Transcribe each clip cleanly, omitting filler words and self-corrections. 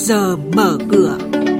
giờ mở cửa.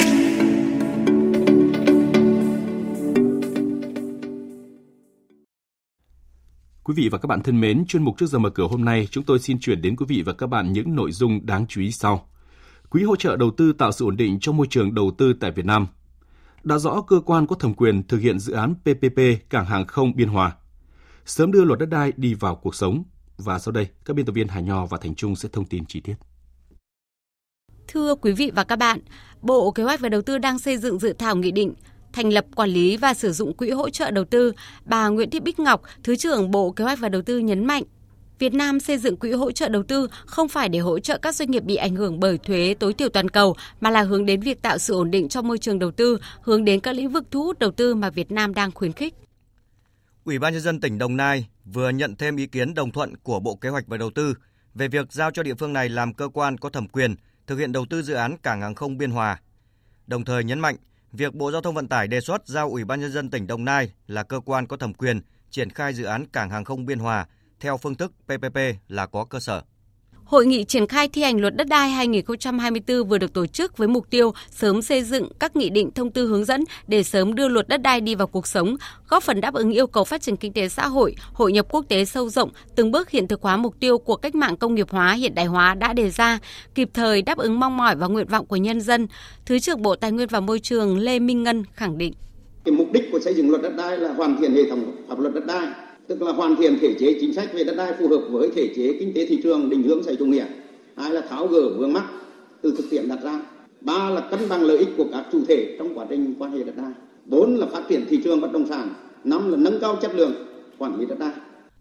Quý vị và các bạn thân mến, chuyên mục Trước giờ mở cửa hôm nay, chúng tôi xin chuyển đến quý vị và các bạn những nội dung đáng chú ý sau. Quỹ hỗ trợ đầu tư tạo sự ổn định cho môi trường đầu tư tại Việt Nam. Đã rõ cơ quan có thẩm quyền thực hiện dự án PPP Cảng hàng không Biên Hòa. Sớm đưa luật đất đai đi vào cuộc sống. Và sau đây, các biên tập viên Hà Nho và Thành Trung sẽ thông tin chi tiết. Thưa quý vị và các bạn, Bộ Kế hoạch và Đầu tư đang xây dựng dự thảo nghị định thành lập, quản lý và sử dụng quỹ hỗ trợ đầu tư. Bà Nguyễn Thị Bích Ngọc, Thứ trưởng Bộ Kế hoạch và Đầu tư nhấn mạnh, Việt Nam xây dựng quỹ hỗ trợ đầu tư không phải để hỗ trợ các doanh nghiệp bị ảnh hưởng bởi thuế tối thiểu toàn cầu, mà là hướng đến việc tạo sự ổn định cho môi trường đầu tư, hướng đến các lĩnh vực thu hút đầu tư mà Việt Nam đang khuyến khích. Ủy ban Nhân dân tỉnh Đồng Nai vừa nhận thêm ý kiến đồng thuận của Bộ Kế hoạch và Đầu tư về việc giao cho địa phương này làm cơ quan có thẩm quyền thực hiện đầu tư dự án Cảng hàng không Biên Hòa. Đồng thời nhấn mạnh, việc Bộ Giao thông Vận tải đề xuất giao Ủy ban Nhân dân tỉnh Đồng Nai là cơ quan có thẩm quyền triển khai dự án Cảng hàng không Biên Hòa theo phương thức PPP là có cơ sở. Hội nghị triển khai thi hành luật đất đai 2024 vừa được tổ chức với mục tiêu sớm xây dựng các nghị định, thông tư hướng dẫn để sớm đưa luật đất đai đi vào cuộc sống, góp phần đáp ứng yêu cầu phát triển kinh tế xã hội, hội nhập quốc tế sâu rộng, từng bước hiện thực hóa mục tiêu của cách mạng công nghiệp hóa, hiện đại hóa đã đề ra, kịp thời đáp ứng mong mỏi và nguyện vọng của nhân dân. Thứ trưởng Bộ Tài nguyên và Môi trường Lê Minh Ngân khẳng định. Mục đích của xây dựng luật đất đai là hoàn thiện hệ thống pháp luật đất đai, tức là hoàn thiện thể chế chính sách về đất đai phù hợp với thể chế kinh tế thị trường định hướng xã hội chủ nghĩa. Hai là tháo gỡ vướng mắc từ thực tiễn đặt ra. Ba là cân bằng lợi ích của các chủ thể trong quá trình quan hệ đất đai. Bốn là phát triển thị trường bất động sản. Năm là nâng cao chất lượng quản lý đất đai.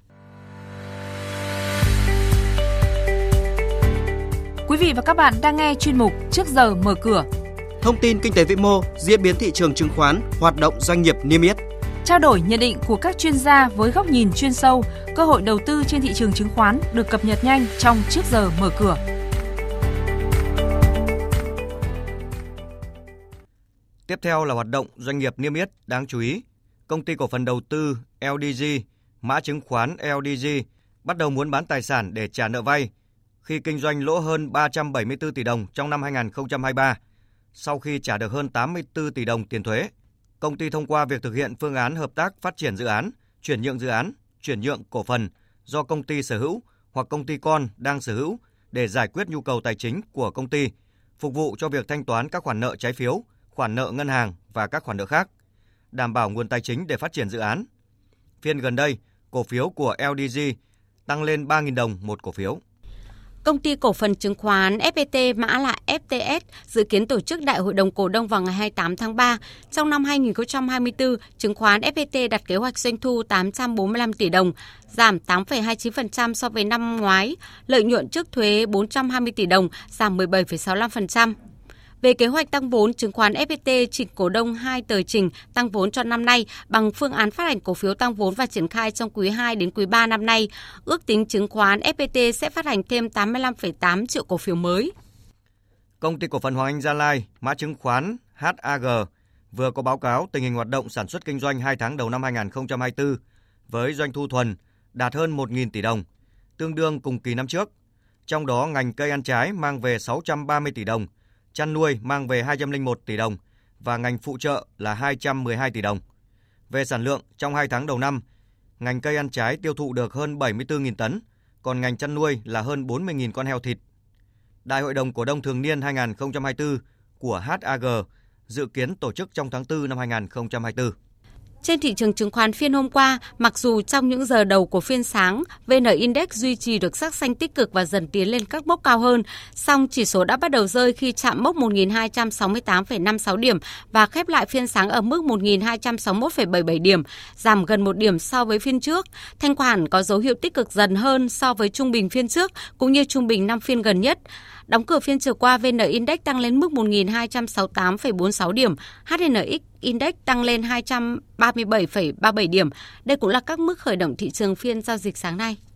Quý vị và các bạn đang nghe chuyên mục Trước giờ mở cửa. Thông tin kinh tế vĩ mô, diễn biến thị trường chứng khoán, hoạt động doanh nghiệp niêm yết. Trao đổi nhận định của các chuyên gia với góc nhìn chuyên sâu, cơ hội đầu tư trên thị trường chứng khoán được cập nhật nhanh trong Trước giờ mở cửa. Tiếp theo là hoạt động doanh nghiệp niêm yết đáng chú ý. Công ty cổ phần đầu tư LDG, mã chứng khoán LDG, bắt đầu muốn bán tài sản để trả nợ vay khi kinh doanh lỗ hơn 374 tỷ đồng trong năm 2023, sau khi trả được hơn 84 tỷ đồng tiền thuế. Công ty thông qua việc thực hiện phương án hợp tác phát triển dự án, chuyển nhượng cổ phần do công ty sở hữu hoặc công ty con đang sở hữu để giải quyết nhu cầu tài chính của công ty, phục vụ cho việc thanh toán các khoản nợ trái phiếu, khoản nợ ngân hàng và các khoản nợ khác, đảm bảo nguồn tài chính để phát triển dự án. Phiên gần đây, cổ phiếu của LDG tăng lên 3.000 đồng một cổ phiếu. Công ty cổ phần chứng khoán FPT, mã là FTS, dự kiến tổ chức đại hội đồng cổ đông vào ngày 28 tháng 3. Trong năm 2024, chứng khoán FPT đặt kế hoạch doanh thu 845 tỷ đồng, giảm 8,29% so với năm ngoái, lợi nhuận trước thuế 420 tỷ đồng, giảm 17,65%. Về kế hoạch tăng vốn, chứng khoán FPT trình cổ đông 2 tờ trình tăng vốn cho năm nay bằng phương án phát hành cổ phiếu tăng vốn và triển khai trong quý 2 đến quý 3 năm nay. Ước tính chứng khoán FPT sẽ phát hành thêm 85,8 triệu cổ phiếu mới. Công ty cổ phần Hoàng Anh Gia Lai, mã chứng khoán HAG, vừa có báo cáo tình hình hoạt động sản xuất kinh doanh 2 tháng đầu năm 2024 với doanh thu thuần đạt hơn 1.000 tỷ đồng, tương đương cùng kỳ năm trước. Trong đó, ngành cây ăn trái mang về 630 tỷ đồng, chăn nuôi mang về 201 tỷ đồng và ngành phụ trợ là 212 tỷ đồng. Về sản lượng, trong 2 tháng đầu năm, ngành cây ăn trái tiêu thụ được hơn 74.000 tấn, còn ngành chăn nuôi là hơn 40.000 con heo thịt. Đại hội đồng cổ đông thường niên 2024 của HAG dự kiến tổ chức trong tháng 4 năm 2024. Trên thị trường chứng khoán phiên hôm qua, mặc dù trong những giờ đầu của phiên sáng, VN Index duy trì được sắc xanh tích cực và dần tiến lên các mốc cao hơn, song chỉ số đã bắt đầu rơi khi chạm mốc 1.268,56 điểm và khép lại phiên sáng ở mức 1.261,77 điểm, giảm gần 1 điểm so với phiên trước. Thanh khoản có dấu hiệu tích cực dần hơn so với trung bình phiên trước, cũng như trung bình 5 phiên gần nhất. Đóng cửa phiên chiều qua, VN Index tăng lên mức 1.268,46 điểm, HNX Index tăng lên 237,37 điểm. Đây cũng là các mức khởi động thị trường phiên giao dịch sáng nay.